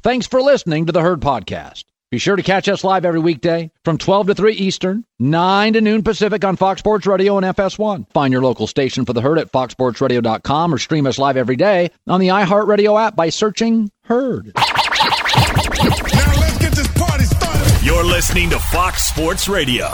Thanks for listening to the Herd Podcast. Be sure to catch us live every weekday from 12 to 3 Eastern, 9 to noon Pacific on Fox Sports Radio and FS1. Find your local station for the Herd at foxsportsradio.com or stream us live every day on the iHeartRadio app by searching Herd. Now let's get this party started. You're listening to Fox Sports Radio.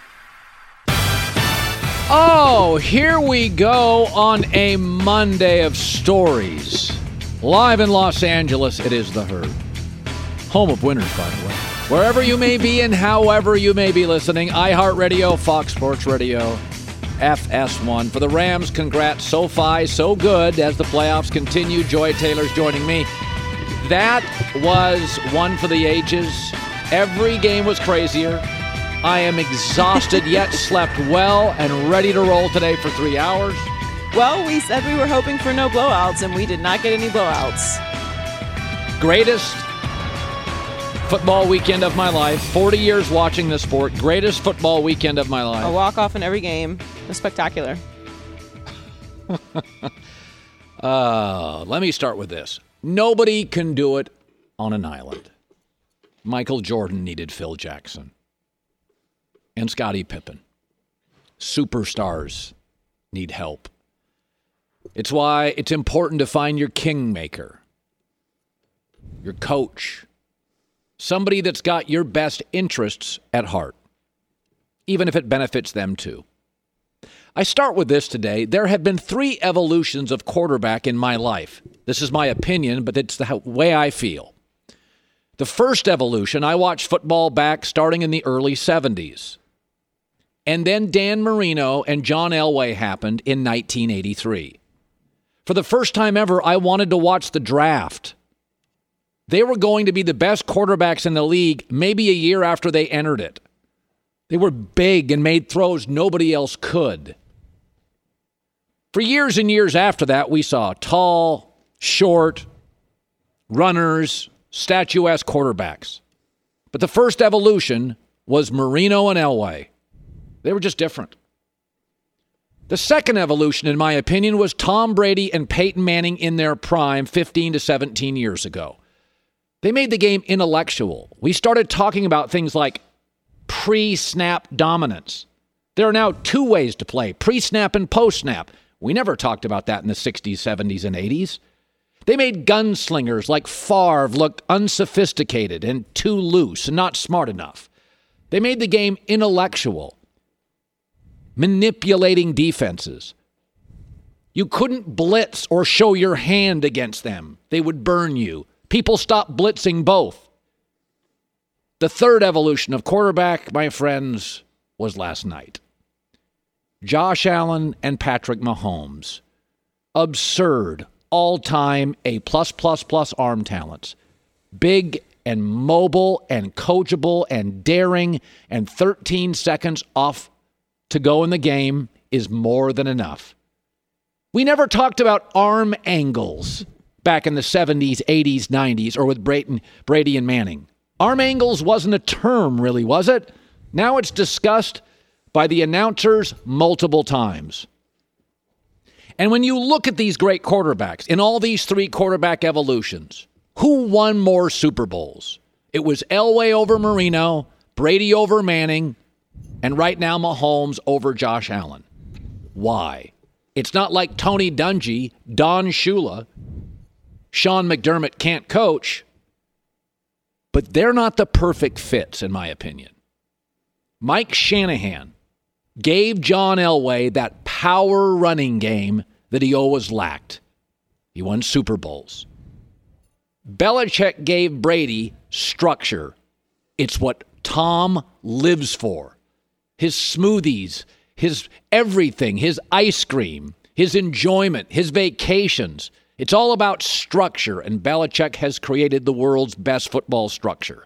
Oh, here we go on a Monday of stories. Live in Los Angeles, it is the Herd. Home of winners, by the way. Wherever you may be and however you may be listening, iHeartRadio, Fox Sports Radio, FS1. For the Rams, congrats. SoFi, so good as the playoffs continue. Joy Taylor's joining me. That was one for the ages. Every game was crazier. I am exhausted yet slept well and ready to roll today for 3 hours. Well, we said we were hoping for no blowouts, and we did not get any blowouts. Greatest football weekend of my life. 40 years watching this sport. Greatest football weekend of my life. A walk-off in every game. It was spectacular. Let me start with this. Nobody can do it on an island. Michael Jordan needed Phil Jackson. And Scottie Pippen. Superstars need help. It's why it's important to find your kingmaker, your coach, somebody that's got your best interests at heart, even if it benefits them too. I start with this today. There have been 3 evolutions of quarterback in my life. This is my opinion, but it's the way I feel. The first evolution, I watched football back starting in the early 70s. And then Dan Marino and John Elway happened in 1983. For the first time ever, I wanted to watch the draft. They were going to be the best quarterbacks in the league maybe a year after they entered it. They were big and made throws nobody else could. For years and years after that, we saw tall, short, runners, statuesque quarterbacks. But the first evolution was Marino and Elway. They were just different. The second evolution, in my opinion, was Tom Brady and Peyton Manning in their prime 15 to 17 years ago. They made the game intellectual. We started talking about things like pre-snap dominance. There are now 2 ways to play, pre-snap and post-snap. We never talked about that in the 60s, 70s, and 80s. They made gunslingers like Favre look unsophisticated and too loose and not smart enough. They made the game intellectual, manipulating defenses. You couldn't blitz or show your hand against them. They would burn you. People stopped blitzing both. The third evolution of quarterback, my friends, was last night. Josh Allen and Patrick Mahomes. Absurd, all-time A+++ arm talents. Big and mobile and coachable and daring, and 13 seconds off to go in the game is more than enough. We never talked about arm angles back in the 70s, 80s, 90s, or with Brady and Manning. Arm angles wasn't a term, really, was it? Now it's discussed by the announcers multiple times. And when you look at these great quarterbacks, in all these 3 quarterback evolutions, who won more Super Bowls? It was Elway over Marino, Brady over Manning, and right now Mahomes over Josh Allen. Why? It's not like Tony Dungy, Don Shula, Sean McDermott can't coach, but they're not the perfect fits, in my opinion. Mike Shanahan gave John Elway that power running game that he always lacked. He won Super Bowls. Belichick gave Brady structure. It's what Tom lives for. His smoothies, his everything, his ice cream, his enjoyment, his vacations. It's all about structure, and Belichick has created the world's best football structure.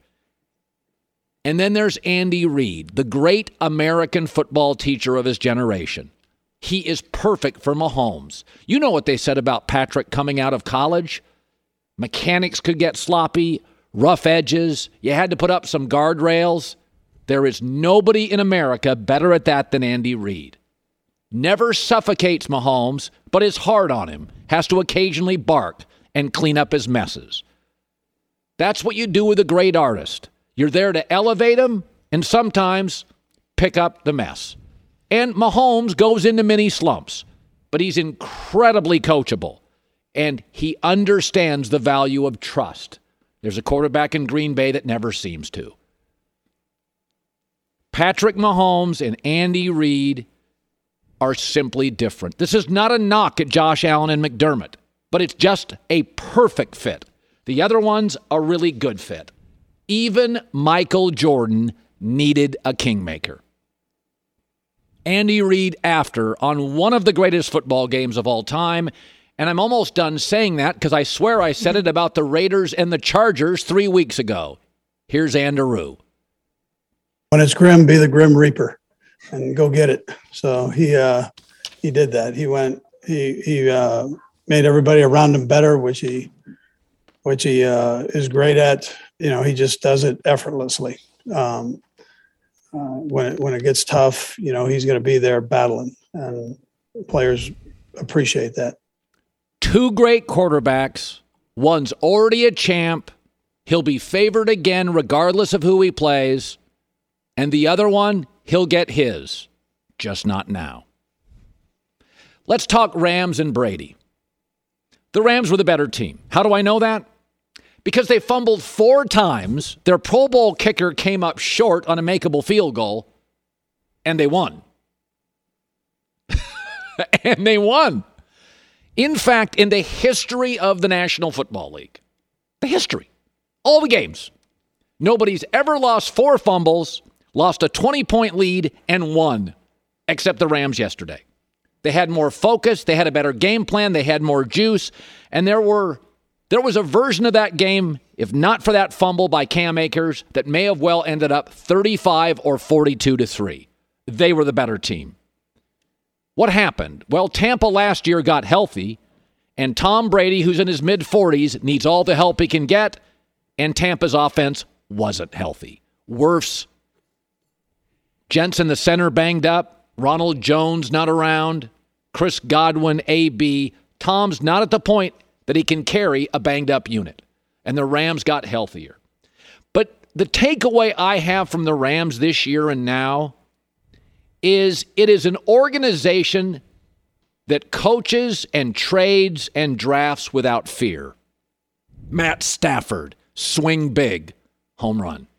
And then there's Andy Reid, the great American football teacher of his generation. He is perfect for Mahomes. You know what they said about Patrick coming out of college? Mechanics could get sloppy, rough edges. You had to put up some guardrails. There is nobody in America better at that than Andy Reid. Never suffocates Mahomes, but is hard on him. Has to occasionally bark and clean up his messes. That's what you do with a great artist. You're there to elevate them and sometimes pick up the mess. And Mahomes goes into mini slumps, but he's incredibly coachable, and he understands the value of trust. There's a quarterback in Green Bay that never seems to. Patrick Mahomes and Andy Reid are simply different. This is not a knock at Josh Allen and McDermott, but it's just a perfect fit. The other one's a really good fit. Even Michael Jordan needed a kingmaker. Andy Reid after on one of the greatest football games of all time, and I'm almost done saying that because I swear I said it about the Raiders and the Chargers 3 weeks ago. Here's Andrew. When it's grim, be the Grim Reaper and go get it. So he did that. He made everybody around him better, which he is great at. You know, he just does it effortlessly. When it gets tough, you know, he's going to be there battling, and players appreciate that. Two great quarterbacks. One's already a champ. He'll be favored again regardless of who he plays. And the other one, he'll get his, just not now. Let's talk Rams and Brady. The Rams were the better team. How do I know that? Because they fumbled 4 times. Their Pro Bowl kicker came up short on a makeable field goal, and they won. And they won. In fact, in the history of the National Football League, the history, all the games, nobody's ever lost 4 fumbles, lost a 20-point lead, and won, except the Rams yesterday. They had more focus. They had a better game plan. They had more juice. And there was a version of that game, if not for that fumble by Cam Akers, that may have well ended up 35 or 42-3. They were the better team. What happened? Well, Tampa last year got healthy, and Tom Brady, who's in his mid-40s, needs all the help he can get, and Tampa's offense wasn't healthy. Worse. Jensen, the center, banged up. Ronald Jones not around. Chris Godwin, AB. Tom's not at the point that he can carry a banged-up unit. And the Rams got healthier. But the takeaway I have from the Rams this year and now is it is an organization that coaches and trades and drafts without fear. Matt Stafford, swing big, home run.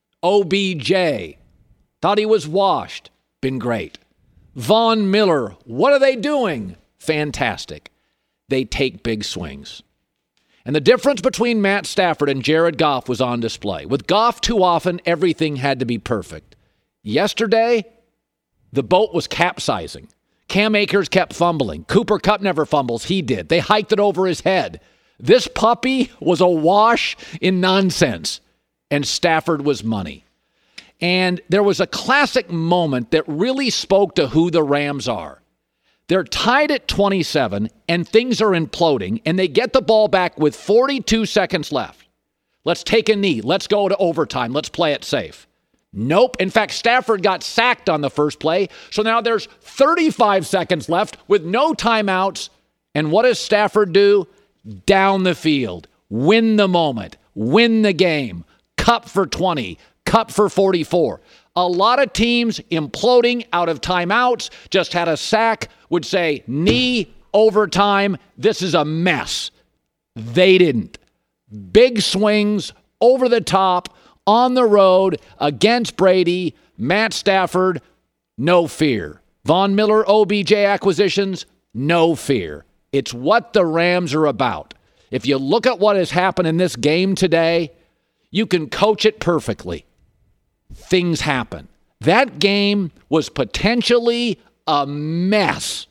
OBJ, thought he was washed, been great. Von Miller, what are they doing? Fantastic. They take big swings. And the difference between Matt Stafford and Jared Goff was on display. With Goff, too often, everything had to be perfect. Yesterday, the boat was capsizing. Cam Akers kept fumbling. Cooper Kupp never fumbles. He did. They hiked it over his head. This puppy was a wash in nonsense, and Stafford was money. And there was a classic moment that really spoke to who the Rams are. They're tied at 27, and things are imploding, and they get the ball back with 42 seconds left. Let's take a knee. Let's go to overtime. Let's play it safe. Nope. In fact, Stafford got sacked on the first play, so now there's 35 seconds left with no timeouts. And what does Stafford do? Down the field. Win the moment. Win the game. Kupp for 20. Kupp for 44. A lot of teams imploding out of timeouts, just had a sack, would say, knee, overtime, this is a mess. They didn't. Big swings, over the top, on the road, against Brady, Matt Stafford, no fear. Von Miller, OBJ acquisitions, no fear. It's what the Rams are about. If you look at what has happened in this game today, you can coach it perfectly. Things happen. That game was potentially a mess.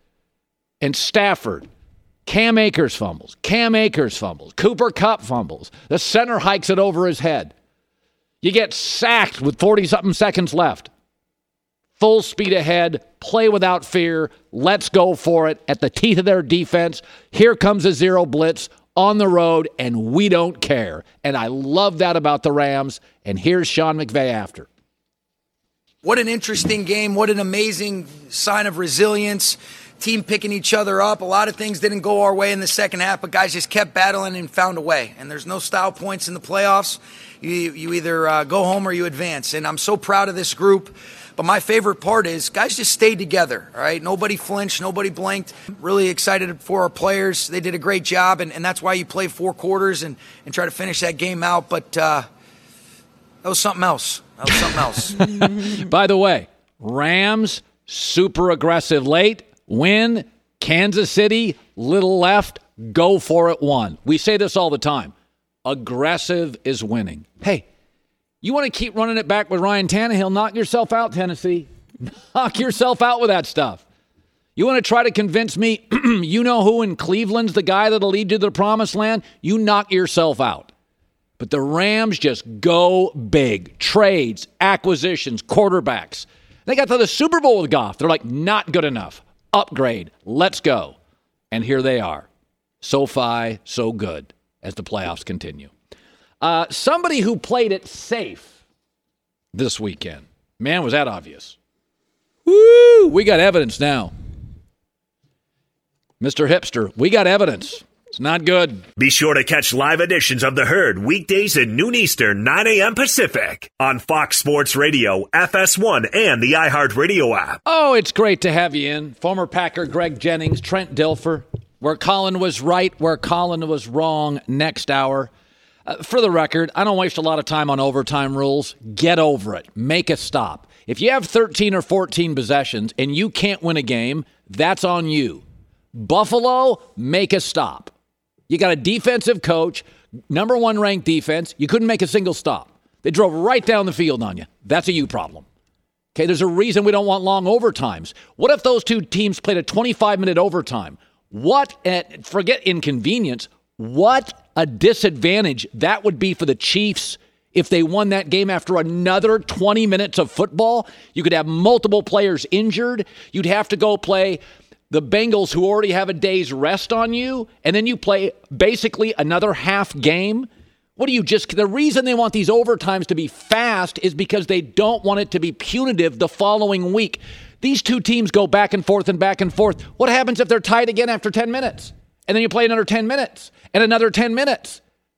And Stafford, Cam Akers fumbles. Cooper Kupp fumbles. The center hikes it over his head. You get sacked with 40-something seconds left. Full speed ahead, play without fear, let's go for it at the teeth of their defense. Here comes a zero blitz on the road, and we don't care. And I love that about the Rams. And here's Sean McVay after. What an interesting game. What an amazing sign of resilience team picking each other up. A lot of things didn't go our way in the second half, but guys just kept battling and found a way. And there's no style points in the playoffs. You either go home or you advance. And I'm so proud of this group. But my favorite part is guys just stayed together, all right? Nobody flinched, nobody blinked. Really excited for our players. They did a great job, and that's why you play 4 quarters and try to finish that game out. But that was something else. By the way, Rams, super aggressive late, win. Kansas City, little left, go for it, won. We say this all the time. Aggressive is winning. Hey, you want to keep running it back with Ryan Tannehill, knock yourself out, Tennessee. Knock yourself out with that stuff. You want to try to convince me you know who in Cleveland's the guy that'll lead you to the promised land? You knock yourself out. But the Rams just go big. Trades, acquisitions, quarterbacks. They got to the Super Bowl with Goff. They're like, not good enough. Upgrade. Let's go. And here they are. SoFi, so good as the playoffs continue. Somebody who played it safe this weekend. Man, was that obvious. Woo! We got evidence now. Mr. Hipster, we got evidence. It's not good. Be sure to catch live editions of The Herd weekdays at noon Eastern, 9 a.m. Pacific on Fox Sports Radio, FS1, and the iHeartRadio app. Oh, it's great to have you in. Former Packer Greg Jennings, Trent Dilfer. Where Colin was right, where Colin was wrong, next hour. For the record, I don't waste a lot of time on overtime rules. Get over it. Make a stop. If you have 13 or 14 possessions and you can't win a game, that's on you. Buffalo, make a stop. You got a defensive coach, number 1 ranked defense. You couldn't make a single stop. They drove right down the field on you. That's a you problem. Okay, there's a reason we don't want long overtimes. What if those two teams played a 25-minute overtime? Forget inconvenience. What a disadvantage that would be for the Chiefs if they won that game after another 20 minutes of football. You could have multiple players injured. You'd have to go play the Bengals, who already have a day's rest on you, and then you play basically another half game. The reason they want these overtimes to be fast is because they don't want it to be punitive the following week. These two teams go back and forth and back and forth. What happens if they're tied again after 10 minutes? And then you play another 10 minutes and another 10 minutes.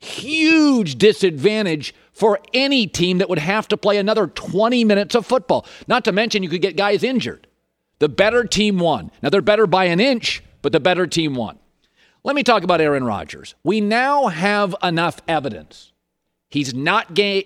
Huge disadvantage for any team that would have to play another 20 minutes of football. Not to mention you could get guys injured. The better team won. Now, they're better by an inch, but the better team won. Let me talk about Aaron Rodgers. We now have enough evidence. He's not great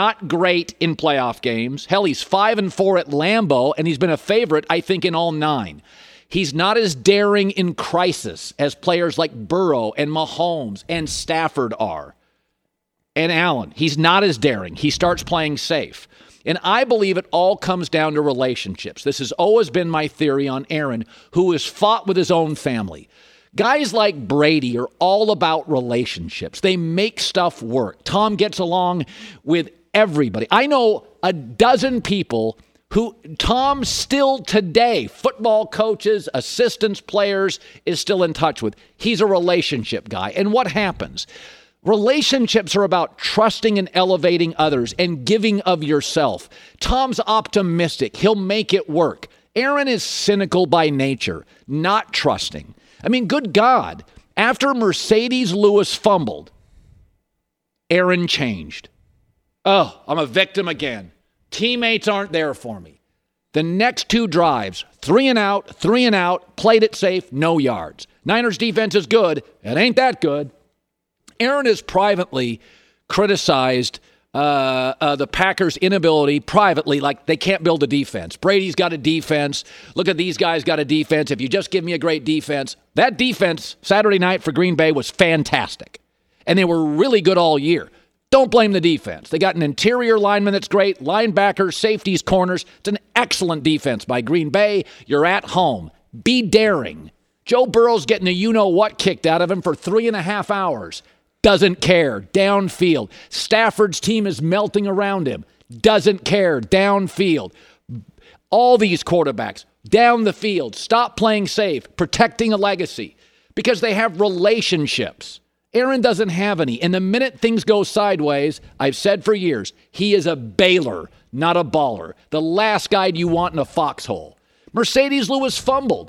in playoff games. Hell, he's 5-4 at Lambeau, and he's been a favorite, I think, in all 9. He's not as daring in crisis as players like Burrow and Mahomes and Stafford are. And Allen, he's not as daring. He starts playing safe. And I believe it all comes down to relationships. This has always been my theory on Aaron, who has fought with his own family. Guys like Brady are all about relationships. They make stuff work. Tom gets along with everybody. I know a dozen people who Tom still today, football coaches, assistants, players, is still in touch with. He's a relationship guy. And what happens? Relationships are about trusting and elevating others and giving of yourself. Tom's optimistic. He'll make it work. Aaron is cynical by nature, not trusting. I mean, good God, after Mercedes Lewis fumbled, Aaron changed. Oh, I'm a victim again. Teammates aren't there for me. The next 2 drives, 3 and out, played it safe, no yards. Niners defense is good. It ain't that good. Aaron has privately criticized the Packers' inability privately, like they can't build a defense. Brady's got a defense. Look at these guys got a defense. If you just give me a great defense. That defense Saturday night for Green Bay was fantastic. And they were really good all year. Don't blame the defense. They got an interior lineman that's great, linebackers, safeties, corners. It's an excellent defense by Green Bay. You're at home. Be daring. Joe Burrow's getting a you-know-what kicked out of him for 3.5 hours. Doesn't care. Downfield. Stafford's team is melting around him. Doesn't care. Downfield. All these quarterbacks, down the field. Stop playing safe. Protecting a legacy. Because they have relationships. Aaron doesn't have any. And the minute things go sideways, I've said for years, he is a bailer, not a baller. The last guy you want in a foxhole. Mercedes Lewis fumbled.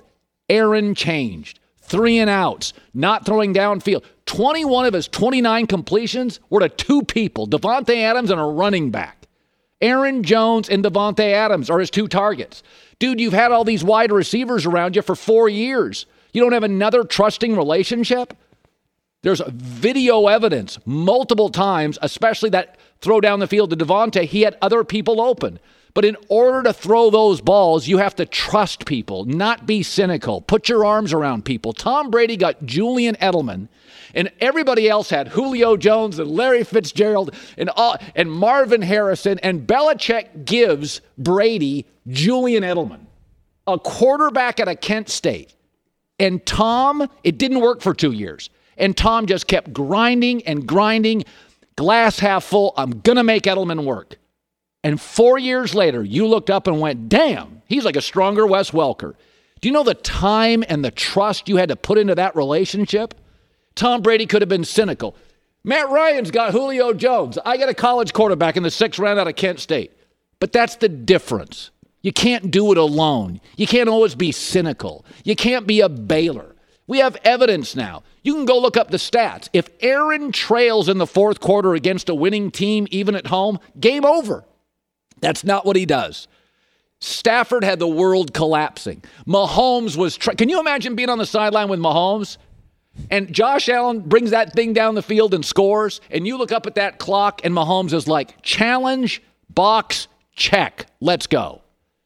Aaron changed. 3 and outs, not throwing downfield. 21 of his 29 completions were to 2 people, Davante Adams and a running back. Aaron Jones and Davante Adams are his 2 targets. Dude, you've had all these wide receivers around you for 4 years. You don't have another trusting relationship? There's video evidence multiple times, especially that throw down the field to Davante. He had other people open. But in order to throw those balls, you have to trust people, not be cynical. Put your arms around people. Tom Brady got Julian Edelman, and everybody else had Julio Jones and Larry Fitzgerald and Marvin Harrison, and Belichick gives Brady Julian Edelman, a quarterback at a Kent State. And Tom, it didn't work for 2 years. And Tom just kept grinding and grinding, glass half full. I'm going to make Edelman work. And 4 years later, you looked up and went, damn, he's like a stronger Wes Welker. Do you know the time and the trust you had to put into that relationship? Tom Brady could have been cynical. Matt Ryan's got Julio Jones. I got a college quarterback in the 6th round out of Kent State. But that's the difference. You can't do it alone. You can't always be cynical. You can't be a bailer. We have evidence now. You can go look up the stats. If Aaron trails in the 4th quarter against a winning team, even at home, game over. That's not what he does. Stafford had the world collapsing. Mahomes was... Can you imagine being on the sideline with Mahomes? And Josh Allen brings that thing down the field and scores, and you look up at that clock, and Mahomes is like, challenge, box, check. Let's go.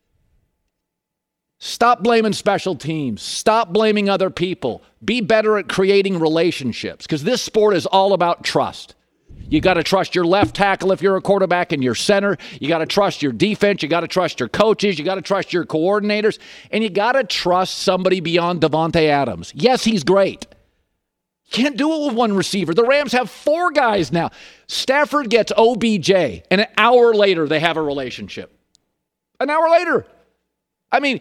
Stop blaming special teams. Stop blaming other people. Be better at creating relationships, because this sport is all about trust. You got to trust your left tackle if you're a quarterback and your center. You got to trust your defense. You got to trust your coaches. You got to trust your coordinators. And you got to trust somebody beyond Davante Adams. Yes, he's great. Can't do it with one receiver. The Rams have 4 guys now. Stafford gets OBJ, and an hour later they have a relationship. An hour later. I mean,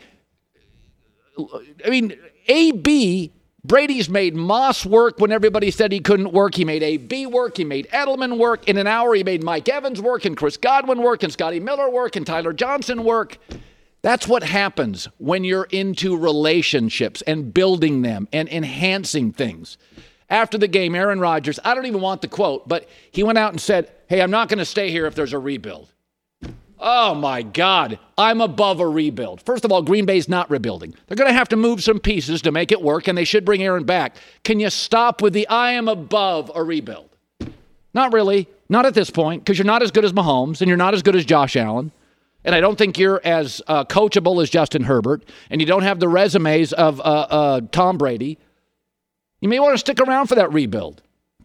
AB... Brady's made Moss work when everybody said he couldn't work. He made AB work. He made Edelman work. In an hour, he made Mike Evans work and Chris Godwin work and Scotty Miller work and Tyler Johnson work. That's what happens when you're into relationships and building them and enhancing things. After the game, Aaron Rodgers, I don't even want the quote, but he went out and said, hey, I'm not going to stay here if there's a rebuild. Oh, my God. I'm above a rebuild. First of all, Green Bay's not rebuilding. They're going to have to move some pieces to make it work, and they should bring Aaron back. Can you stop with the I am above a rebuild? Not really. Not at this point, because you're not as good as Mahomes, and you're not as good as Josh Allen. And I don't think you're as coachable as Justin Herbert, and you don't have the resumes of Tom Brady. You may want to stick around for that rebuild.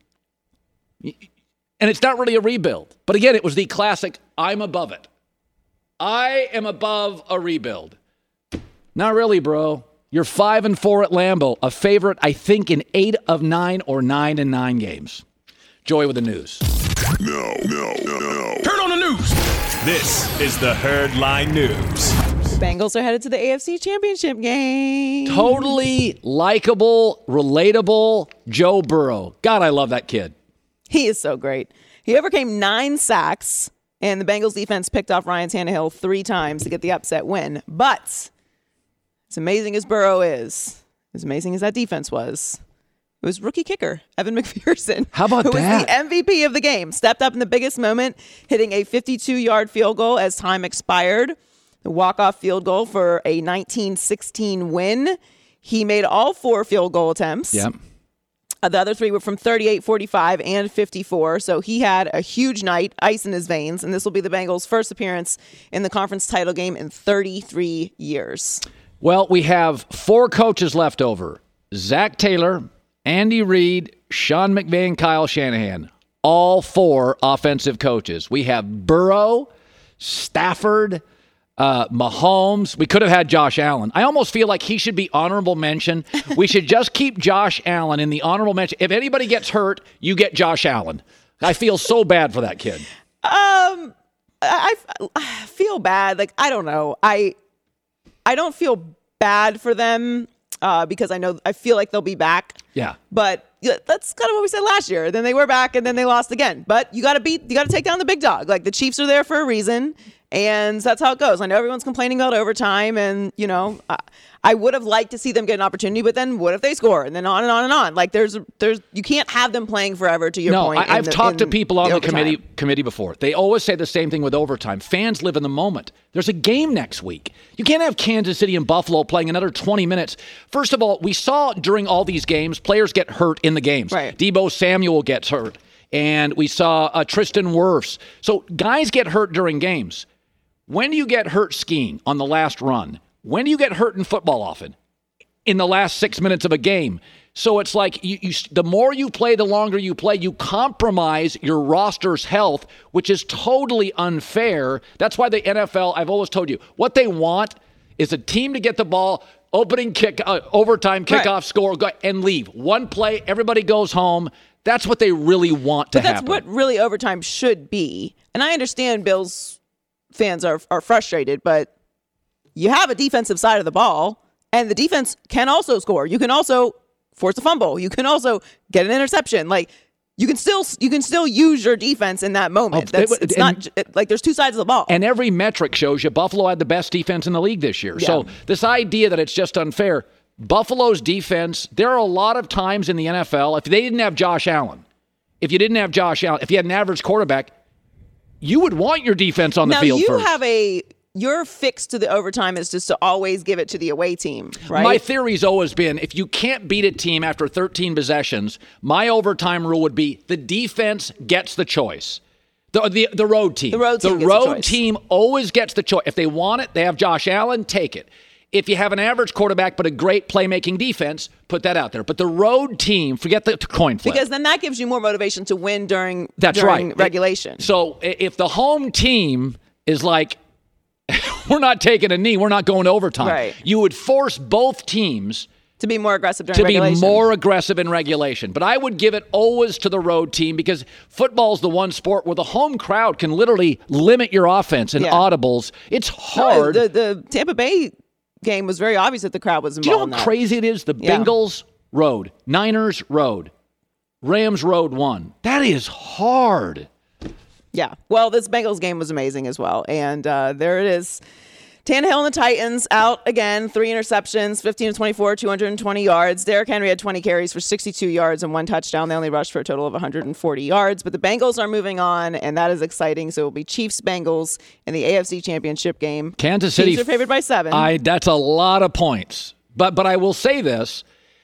And it's not really a rebuild. But again, it was the classic, I'm above it. I am above a rebuild. Not really, bro. You're 5-4 at Lambeau, a favorite, I think, in 8 of 9 or 9 in 9 games. Joy with the news. No. Turn on the news. This is the Herd Line News. The Bengals are headed to the AFC Championship game. Totally likable, relatable Joe Burrow. God, I love that kid. He is so great. He overcame 9 sacks, and the Bengals defense picked off Ryan Tannehill 3 times to get the upset win. But as amazing as Burrow is, as amazing as that defense was, it was rookie kicker Evan McPherson. How about who that? was the MVP of the game. Stepped up in the biggest moment, hitting a 52-yard field goal as time expired. The walk-off field goal for a 19-16 win. He made all 4 field goal attempts. Yep. The other 3 were from 38, 45, and 54. So he had a huge night, ice in his veins, and this will be the Bengals' first appearance in the conference title game in 33 years. Well, we have 4 coaches left over. Zach Taylor, Andy Reid, Sean McVay, and Kyle Shanahan. All 4 offensive coaches. We have Burrow, Stafford, Mahomes. We could have had Josh Allen. I almost feel like he should be honorable mention. We should just keep Josh Allen in the honorable mention. If anybody gets hurt, you get Josh Allen. I feel so bad for that kid. I feel bad. Like, I don't know. I don't feel bad for them because I feel like they'll be back. Yeah. But that's kind of what we said last year. Then they were back and then they lost again. But you got to take down the big dog. Like, the Chiefs are there for a reason. And that's how it goes. I know everyone's complaining about overtime, and, I would have liked to see them get an opportunity, but then what if they score? And then on and on and on. Like, you can't have them playing forever, to your point. No, I've talked to people on the committee before. They always say the same thing with overtime. Fans live in the moment. There's a game next week. You can't have Kansas City and Buffalo playing another 20 minutes. First of all, we saw during all these games, players get hurt in the games. Right. Deebo Samuel gets hurt. And we saw Tristan Wirfs. So guys get hurt during games. When do you get hurt skiing on the last run? When do you get hurt in football often? In the last 6 minutes of a game. So it's like the more you play, the longer you play, you compromise your roster's health, which is totally unfair. That's why the NFL, I've always told you, what they want is a team to get the ball, opening kick, overtime kickoff, score, and leave. One play, everybody goes home. That's what they really want to happen. That's what really overtime should be. And I understand Bills fans are frustrated, but you have a defensive side of the ball, and the defense can also score. You can also force a fumble. You can also get an interception. Like, you can still use your defense in that moment. It's not like there's two sides of the ball. And every metric shows you Buffalo had the best defense in the league this year. Yeah. So this idea that it's just unfair, Buffalo's defense, there are a lot of times in the NFL, if they didn't have Josh Allen, if you had an average quarterback, you would want your defense on the field first. Now, your fix to the overtime is just to always give it to the away team, right? My theory's always been, if you can't beat a team after 13 possessions, my overtime rule would be the defense gets the choice. The road team. The road team always gets the choice. If they want it, they have Josh Allen, take it. If you have an average quarterback but a great playmaking defense, put that out there. But the road team, forget the coin flip. Because then that gives you more motivation to win during regulation. So if the home team is like, we're not taking a knee, we're not going to overtime. Right. You would force both teams to be more aggressive during regulation. To be more aggressive in regulation. But I would give it always to the road team because football's the one sport where the home crowd can literally limit your offense and audibles. It's hard. The Tampa Bay game was very obvious that the crowd was involved. Do you know how crazy it is? The Bengals road, Niners road, Rams road 1. That is hard. Yeah. Well, this Bengals game was amazing as well. And there it is. Tannehill and the Titans out again, 3 interceptions, 15 of 24, 220 yards. Derrick Henry had 20 carries for 62 yards and 1 touchdown. They only rushed for a total of 140 yards. But the Bengals are moving on, and that is exciting. So it will be Chiefs-Bengals in the AFC Championship game. Kansas City. Chiefs are favored by 7. That's a lot of points. But I will say this.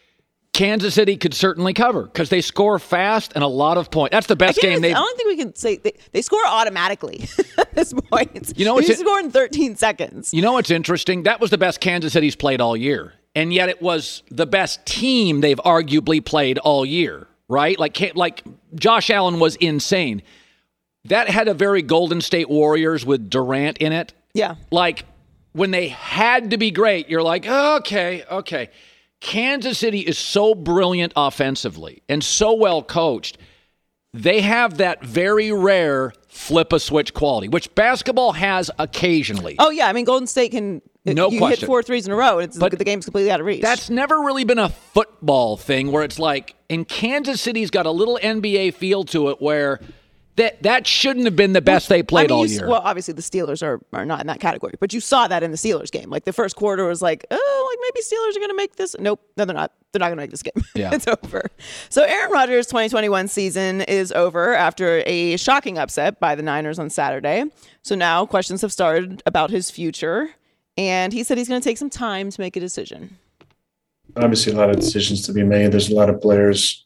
Kansas City could certainly cover because they score fast and a lot of points. That's the best game I don't think we can say they score automatically at this point. You know, they score in 13 seconds. You know what's interesting? That was the best Kansas City's played all year. And yet it was the best team they've arguably played all year, right? Like Josh Allen was insane. That had a very Golden State Warriors with Durant in it. Yeah. Like when they had to be great, you're like, okay. Kansas City is so brilliant offensively and so well coached. They have that very rare flip a switch quality, which basketball has occasionally. Oh, yeah. I mean, Golden State can no you question. hit 4 threes in a row, and the game's completely out of reach. That's never really been a football thing where it's like, and Kansas City's got a little NBA feel to it where that shouldn't have been the best they played all year. Well, obviously the Steelers are not in that category, but you saw that in the Steelers game. Like the first quarter was like, maybe Steelers are going to make this. Nope, no, they're not. They're not going to make this game. Yeah. It's over. So Aaron Rodgers' 2021 season is over after a shocking upset by the Niners on Saturday. So now questions have started about his future, and he said he's going to take some time to make a decision. Obviously, a lot of decisions to be made. There's a lot of players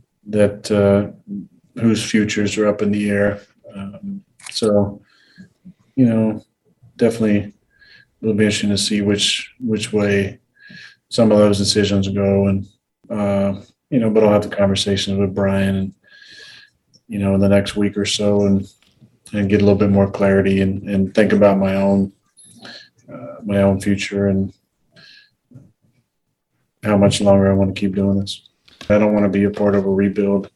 that whose futures are up in the air. So, definitely it'll be interesting to see which way some of those decisions go. And, but I'll have the conversations with Brian and, in the next week or so and get a little bit more clarity and think about my own future and how much longer I want to keep doing this. I don't want to be a part of a rebuild.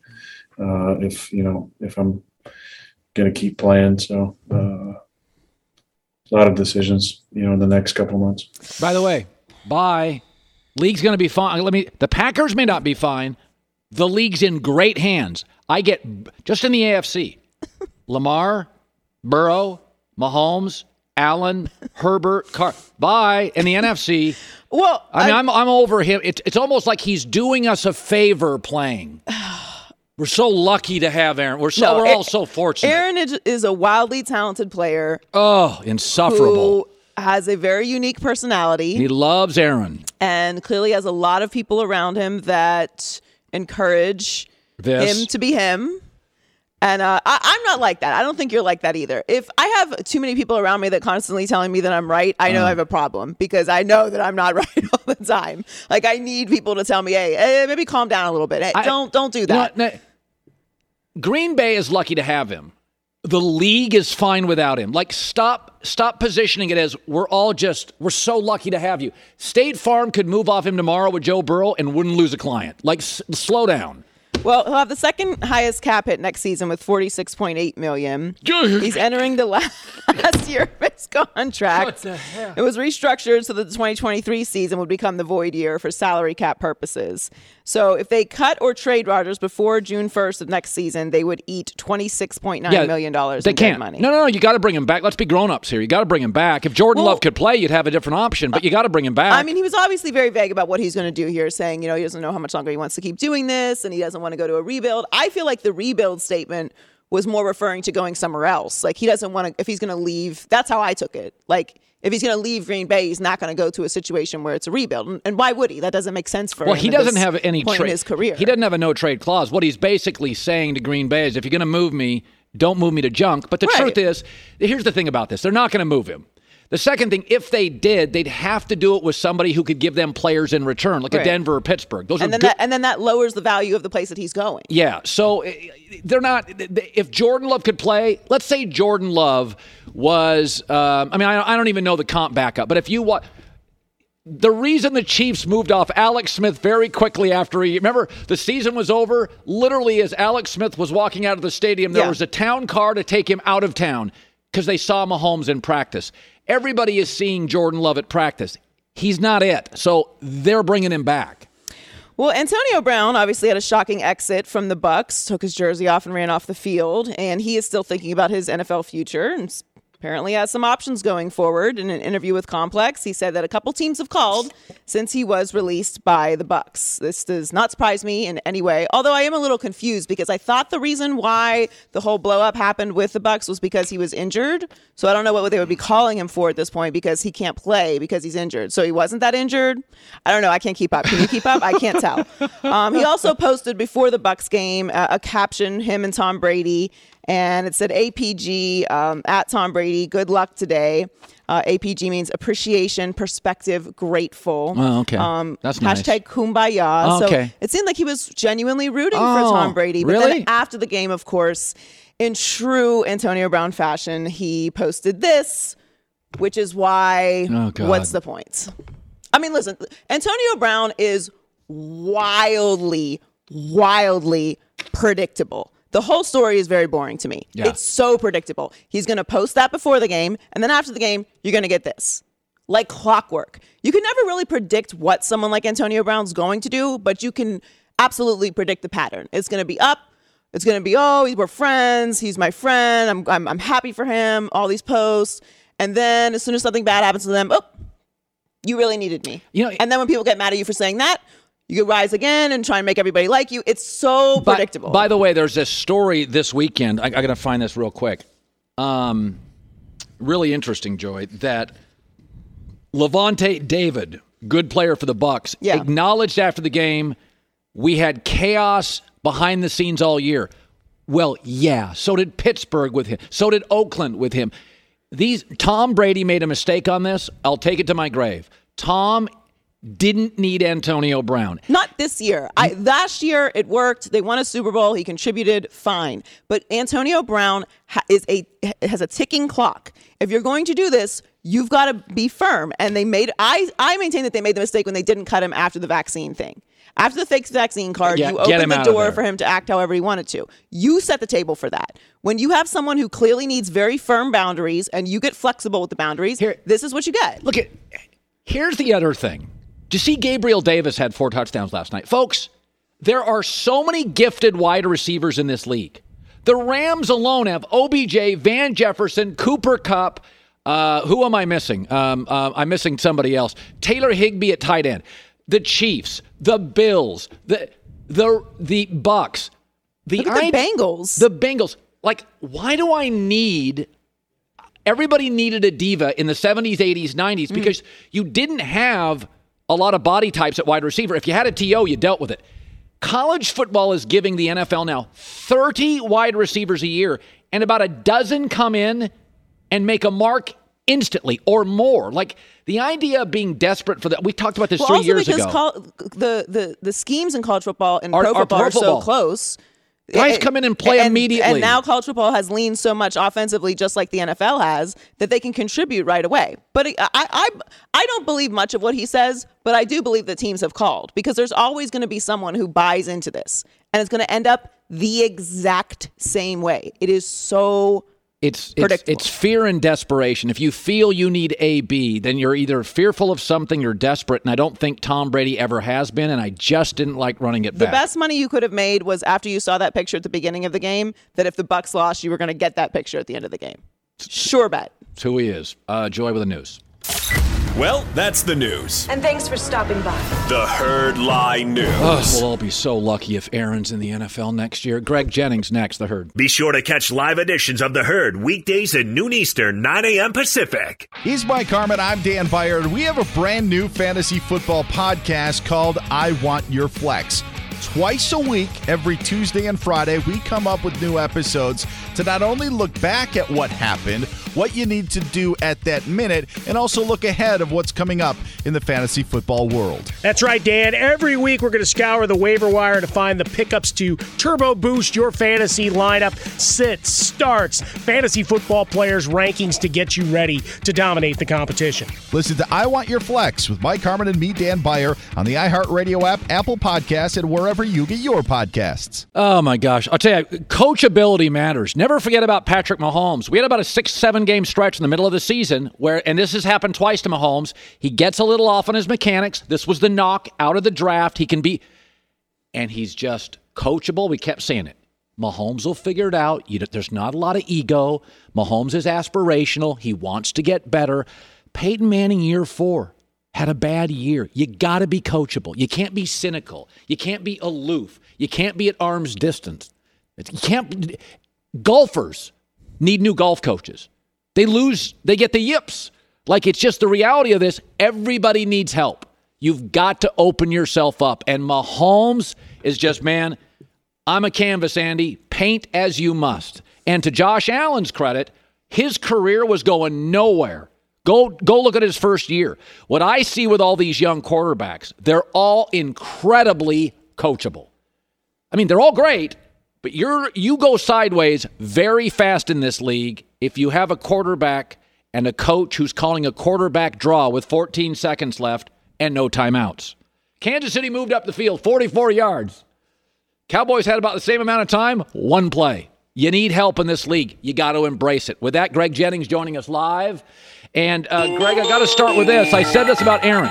If I'm going to keep playing. So a lot of decisions, in the next couple of months. By the way, league's going to be fine. The Packers may not be fine. The league's in great hands. I get, just in the AFC, Lamar, Burrow, Mahomes, Allen, Herbert, bye. In the NFC, Well, I'm over him. It's almost like he's doing us a favor playing. We're so lucky to have Aaron. We're all so fortunate. Aaron is a wildly talented player. Oh, insufferable. Who has a very unique personality. He loves Aaron. And clearly has a lot of people around him that encourage him to be him. And I'm not like that. I don't think you're like that either. If I have too many people around me that constantly telling me that I'm right, I know I have a problem because I know that I'm not right all the time. Like I need people to tell me, hey, maybe calm down a little bit. Hey, don't do that. No, Green Bay is lucky to have him. The league is fine without him. Like stop positioning it as we're so lucky to have you. State Farm could move off him tomorrow with Joe Burrow and wouldn't lose a client. Like slow down. Well, he'll have the second highest cap hit next season with $46.8 million. He's entering the last year of his contract. What the hell? It was restructured so that the 2023 season would become the void year for salary cap purposes. So if they cut or trade Rodgers before June 1st of next season, they would eat $26.9 million in dead money. No, you got to bring him back. Let's be grown-ups here. You got to bring him back. If Jordan Love could play, you'd have a different option, but you got to bring him back. I mean, he was obviously very vague about what he's going to do here, saying, he doesn't know how much longer he wants to keep doing this, and he doesn't want to go to a rebuild. I feel like the rebuild statement was more referring to going somewhere else. Like, he doesn't want to, if he's going to leave, that's how I took it. Like, if he's going to leave Green Bay, he's not going to go to a situation where it's a rebuild. And why would he? That doesn't make sense for him. Well, he doesn't have any point in his career. He doesn't have a no-trade clause. What he's basically saying to Green Bay is, if you're going to move me, don't move me to junk. But the truth is, here's the thing about this. They're not going to move him. The second thing, if they did, they'd have to do it with somebody who could give them players in return, like a Denver or Pittsburgh. And then that lowers the value of the place that he's going. Yeah, so they're not. If Jordan Love could play, let's say Jordan Love was. I don't even know the comp backup, but if you want. The reason the Chiefs moved off Alex Smith very quickly after remember, the season was over, literally as Alex Smith was walking out of the stadium, there was a town car to take him out of town because they saw Mahomes in practice. Everybody is seeing Jordan Love at practice. He's not it. So they're bringing him back. Well, Antonio Brown obviously had a shocking exit from the Bucs, took his jersey off and ran off the field, and he is still thinking about his NFL future and apparently has some options going forward. In an interview with Complex, he said that a couple teams have called since he was released by the Bucs. This does not surprise me in any way, although I am a little confused because I thought the reason why the whole blow-up happened with the Bucs was because he was injured. So I don't know what they would be calling him for at this point because he can't play because he's injured. So he wasn't that injured? I don't know. I can't keep up. Can you keep up? I can't tell. He also posted before the Bucs game a caption, him and Tom Brady, and it said APG at Tom Brady, good luck today. APG means appreciation, perspective, grateful. Oh, okay. That's nice. Hashtag kumbaya. Oh, okay. So it seemed like he was genuinely rooting for Tom Brady. But really? then after the game, of course, in true Antonio Brown fashion, he posted this, which is why, what's the point? I mean, listen, Antonio Brown is wildly predictable. The whole story is very boring to me. Yeah. It's so predictable. He's going to post that before the game, and then after the game, you're going to get this. Like clockwork. You can never really predict what someone like Antonio Brown's going to do, but you can absolutely predict the pattern. It's going to be up. It's going to be, we're friends. He's my friend. I'm happy for him. All these posts. And then as soon as something bad happens to them, you really needed me. And then when people get mad at you for saying that, you could rise again and try and make everybody like you. It's so predictable. By the way, there's this story this weekend. I got to find this real quick. Really interesting, Joy, that Levante David, good player for the Bucs, acknowledged after the game, we had chaos behind the scenes all year. Well, yeah, so did Pittsburgh with him. So did Oakland with him. Tom Brady made a mistake on this. I'll take it to my grave. Tom didn't need Antonio Brown. Not this year. Last year, it worked. They won a Super Bowl. He contributed fine. But Antonio Brown has a ticking clock. If you're going to do this, you've got to be firm. And I maintain that they made the mistake when they didn't cut him after the vaccine thing. After the fake vaccine card, you opened the door for him to act however he wanted to. You set the table for that. When you have someone who clearly needs very firm boundaries and you get flexible with the boundaries, this is what you get. Here's the other thing. Did you see Gabriel Davis had 4 touchdowns last night? Folks, there are so many gifted wide receivers in this league. The Rams alone have OBJ, Van Jefferson, Cooper Kupp. Who am I missing? I'm missing somebody else. Taylor Higbee at tight end. The Chiefs, the Bills, the Bucks, the Bengals. The Bengals. Like, why do I need? Everybody needed a diva in the 70s, 80s, 90s because you didn't have a lot of body types at wide receiver. If you had a TO, you dealt with it. College football is giving the NFL now 30 wide receivers a year, and about a dozen come in and make a mark instantly or more. Like, the idea of being desperate for that, we talked about this 3 years ago. The schemes in college football and pro football are so close. Guys come in and play immediately. And now college football has leaned so much offensively, just like the NFL has, that they can contribute right away. But I don't believe much of what he says, but I do believe that teams have called, because there's always going to be someone who buys into this, and it's going to end up the exact same way. It is so It's fear and desperation. If you feel you need AB, then you're either fearful of something or desperate, and I don't think Tom Brady ever has been, and I just didn't like running it back. The best money you could have made was after you saw that picture at the beginning of the game, that if the Bucs lost, you were going to get that picture at the end of the game. Sure bet. That's who he is. Joy with the news. Well, that's the news. And thanks for stopping by. The Herd Lie News. We'll all be so lucky if Aaron's in the NFL next year. Greg Jennings next, The Herd. Be sure to catch live editions of The Herd weekdays at noon Eastern, 9 a.m. Pacific. He's Mike Harmon. I'm Dan Byer. We have a brand new fantasy football podcast called I Want Your Flex. Twice a week, every Tuesday and Friday, we come up with new episodes to not only look back at what happened, what you need to do at that minute, and also look ahead of what's coming up in the fantasy football world. That's right, Dan. Every week we're going to scour the waiver wire to find the pickups to turbo boost your fantasy lineup, sits, starts, fantasy football players' rankings to get you ready to dominate the competition. Listen to I Want Your Flex with Mike Harmon and me, Dan Byer, on the iHeartRadio app, Apple Podcasts, and wherever you get your podcasts. Oh, my gosh. I'll tell you, coachability matters. Never forget about Patrick Mahomes. We had about a 6-7 game stretch in the middle of the season where, and this has happened twice to Mahomes, he gets a little off on his mechanics. This was the knock out of the draft. He can be, and he's just coachable. We kept saying it. Mahomes will figure it out. There's not a lot of ego. Mahomes is aspirational. He wants to get better. Peyton Manning, year 4, had a bad year. You got to be coachable. You can't be cynical. You can't be aloof. You can't be at arm's distance. You can't. Golfers need new golf coaches. They lose. They get the yips. Like, it's just the reality of this. Everybody needs help. You've got to open yourself up. And Mahomes is just, man, I'm a canvas, Andy. Paint as you must. And to Josh Allen's credit, his career was going nowhere. Go look at his first year. What I see with all these young quarterbacks, they're all incredibly coachable. I mean, they're all great, but you go sideways very fast in this league if you have a quarterback and a coach who's calling a quarterback draw with 14 seconds left and no timeouts. Kansas City moved up the field 44 yards. Cowboys had about the same amount of time, one play. You need help in this league. You got to embrace it. With that, Greg Jennings joining us live. And, Greg, I got to start with this. I said this about Aaron.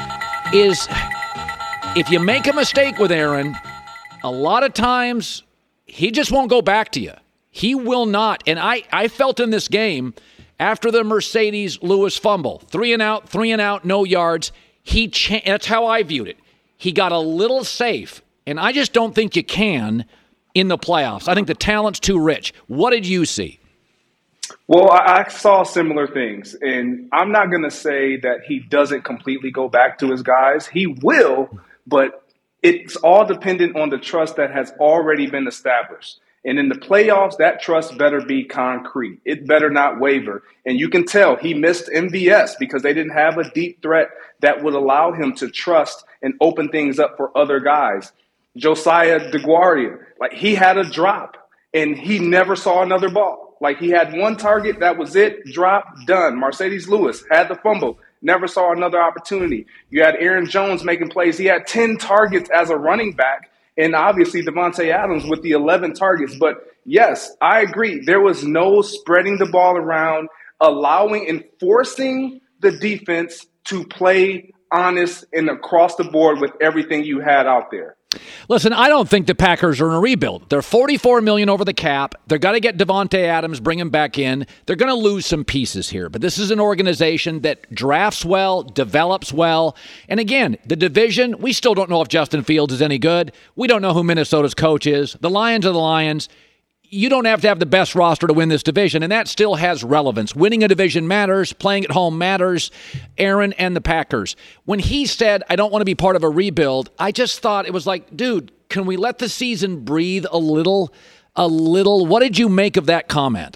If you make a mistake with Aaron, a lot of times he just won't go back to you. He will not. And I felt in this game, after the Mercedes Lewis fumble, 3 and out, no yards, that's how I viewed it. He got a little safe. And I just don't think you can in the playoffs. I think the talent's too rich. What did you see? Well, I saw similar things, and I'm not going to say that he doesn't completely go back to his guys. He will, but it's all dependent on the trust that has already been established. And in the playoffs, that trust better be concrete. It better not waver. And you can tell he missed MVS because they didn't have a deep threat that would allow him to trust and open things up for other guys. Josiah DeGuardia, he had a drop, and he never saw another ball. He had one target, that was it, drop, done. Mercedes Lewis had the fumble, never saw another opportunity. You had Aaron Jones making plays. He had 10 targets as a running back, and obviously Devontae Adams with the 11 targets. But, yes, I agree. There was no spreading the ball around, allowing and forcing the defense to play honest and across the board with everything you had out there. Listen, I don't think the Packers are in a rebuild. They're $44 million over the cap. They're going to get Devontae Adams, bring him back in. They're going to lose some pieces here. But this is an organization that drafts well, develops well. And again, the division, we still don't know if Justin Fields is any good. We don't know who Minnesota's coach is. The Lions are the Lions. You don't have to have the best roster to win this division, and that still has relevance. Winning a division matters. Playing at home matters. Aaron and the Packers. When he said, I don't want to be part of a rebuild, I just thought it was like, dude, can we let the season breathe a little? What did you make of that comment?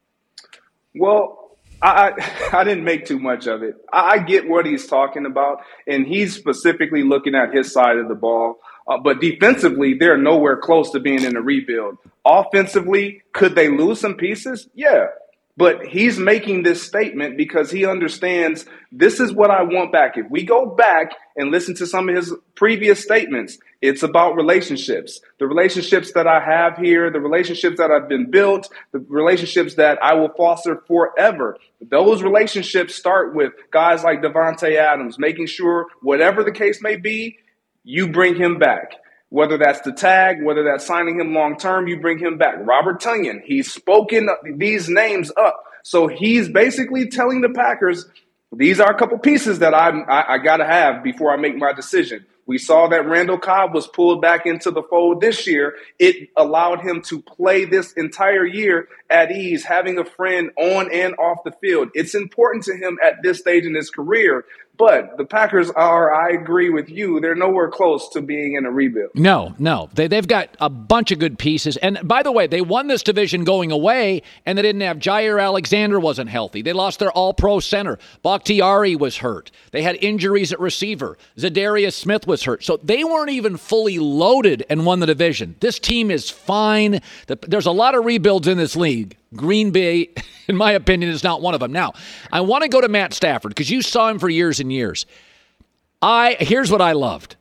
Well, I didn't make too much of it. I get what he's talking about, and he's specifically looking at his side of the ball. But defensively, they're nowhere close to being in a rebuild. Offensively, could they lose some pieces? Yeah. But he's making this statement because he understands this is what I want back. If we go back and listen to some of his previous statements, it's about relationships. The relationships that I have here, the relationships that have been built, the relationships that I will foster forever. Those relationships start with guys like Devontae Adams, making sure whatever the case may be, you bring him back. Whether that's the tag, whether that's signing him long-term, you bring him back. Robert Tonyan, he's spoken these names up. So he's basically telling the Packers, these are a couple pieces that I got to have before I make my decision. We saw that Randall Cobb was pulled back into the fold this year. It allowed him to play this entire year at ease, having a friend on and off the field. It's important to him at this stage in his career. But the Packers are, I agree with you, they're nowhere close to being in a rebuild. No. They've got a bunch of good pieces. And by the way, they won this division going away, and they didn't have Jair Alexander wasn't healthy. They lost their all-pro center. Bakhtiari was hurt. They had injuries at receiver. Zadarius Smith was hurt. So they weren't even fully loaded and won the division. This team is fine. There's a lot of rebuilds in this league. Green Bay, in my opinion, is not one of them. Now, I want to go to Matt Stafford because you saw him for years and years. Here's what I loved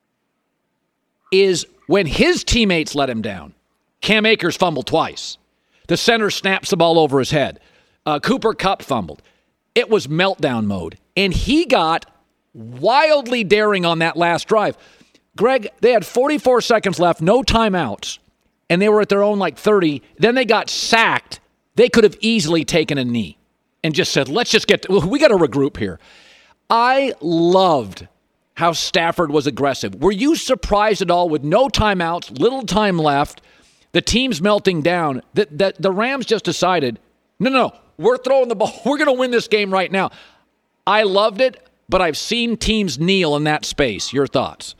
is when his teammates let him down. Cam Akers fumbled twice. The center snaps the ball over his head. Cooper Kupp fumbled. It was meltdown mode, and he got wildly daring on that last drive. Greg, they had 44 seconds left, no timeouts, and they were at their own 30. Then they got sacked. They could have easily taken a knee and just said, we got to regroup here. I loved how Stafford was aggressive. Were you surprised at all with no timeouts, little time left, the team's melting down, that the Rams just decided, no, we're throwing the ball. We're going to win this game right now. I loved it, but I've seen teams kneel in that space. Your thoughts?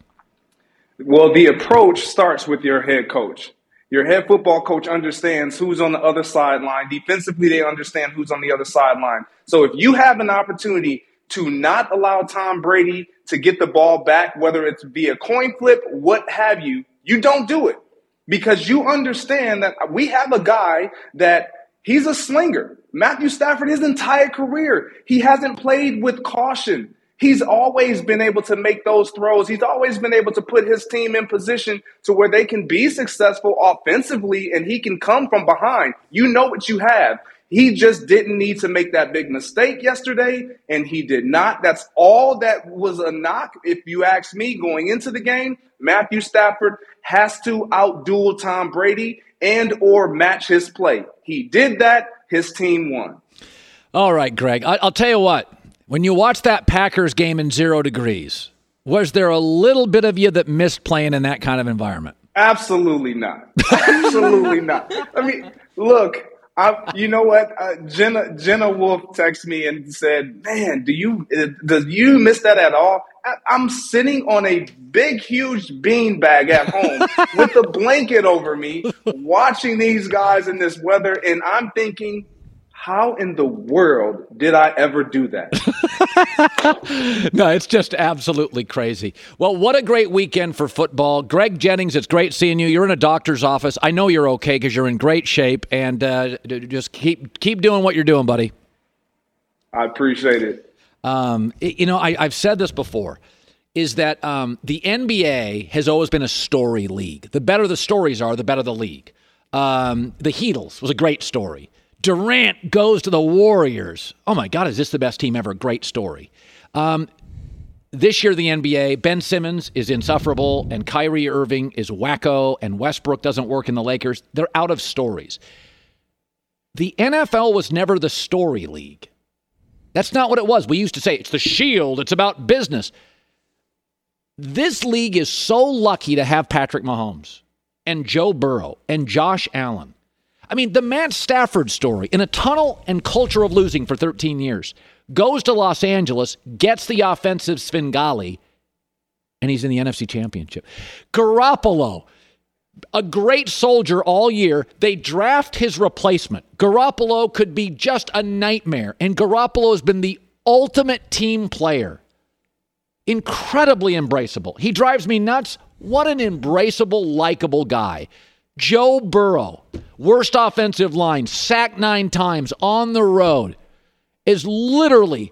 Well, the approach starts with your head coach. Your head football coach understands who's on the other sideline. Defensively, they understand who's on the other sideline. So if you have an opportunity to not allow Tom Brady to get the ball back, whether it's via coin flip, what have you, you don't do it. Because you understand that we have a guy that he's a slinger. Matthew Stafford, his entire career, he hasn't played with caution. He's always been able to make those throws. He's always been able to put his team in position to where they can be successful offensively, and he can come from behind. You know what you have. He just didn't need to make that big mistake yesterday, and he did not. That's all that was a knock, if you ask me, going into the game. Matthew Stafford has to outduel Tom Brady and or match his play. He did that. His team won. All right, Greg, I'll tell you what. When you watch that Packers game in 0 degrees, was there a little bit of you that missed playing in that kind of environment? Absolutely not. Absolutely not. I mean, look, you know what? Jenna Wolf texted me and said, man, do you miss that at all? I'm sitting on a big, huge beanbag at home with a blanket over me, watching these guys in this weather, and I'm thinking, how in the world did I ever do that? No, it's just absolutely crazy. Well, what a great weekend for football. Greg Jennings, it's great seeing you. You're in a doctor's office. I know you're okay because you're in great shape, and just keep doing what you're doing, buddy. I appreciate it. I've said this before, is that the NBA has always been a story league. The better the stories are, the better the league. The Heatles was a great story. Durant goes to the Warriors. Oh, my God, is this the best team ever? Great story. this year, the NBA, Ben Simmons is insufferable, and Kyrie Irving is wacko, and Westbrook doesn't work in the Lakers. They're out of stories. The NFL was never the story league. That's not what it was. We used to say it's the Shield. It's about business. This league is so lucky to have Patrick Mahomes and Joe Burrow and Josh Allen. I mean, the Matt Stafford story, in a tunnel and culture of losing for 13 years, goes to Los Angeles, gets the offensive Svengali, and he's in the NFC Championship. Garoppolo, a great soldier all year. They draft his replacement. Garoppolo could be just a nightmare, and Garoppolo has been the ultimate team player. Incredibly embraceable. He drives me nuts. What an embraceable, likable guy. Joe Burrow, worst offensive line, sacked 9 times on the road, is literally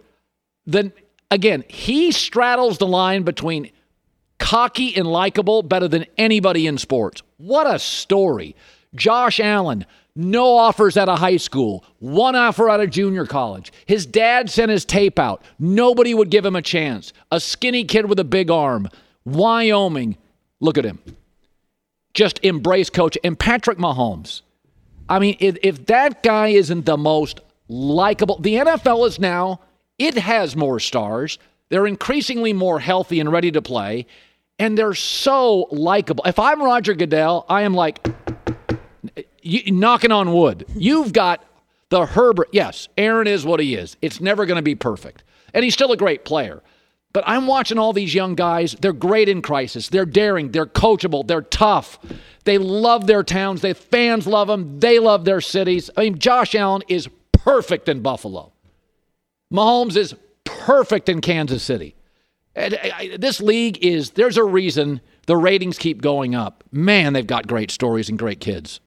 he straddles the line between cocky and likable better than anybody in sports. What a story. Josh Allen, no offers out of high school, 1 offer out of junior college. His dad sent his tape out. Nobody would give him a chance. A skinny kid with a big arm. Wyoming. Look at him. Just embrace coach. And Patrick Mahomes. I mean, if that guy isn't the most likable. The NFL is now, it has more stars. They're increasingly more healthy and ready to play. And they're so likable. If I'm Roger Goodell, I am like knocking on wood. You've got the Herbert. Yes, Aaron is what he is. It's never going to be perfect. And he's still a great player. But I'm watching all these young guys. They're great in crisis. They're daring. They're coachable. They're tough. They love their towns. Their fans love them. They love their cities. I mean, Josh Allen is perfect in Buffalo. Mahomes is perfect in Kansas City. This league there's a reason the ratings keep going up. Man, they've got great stories and great kids.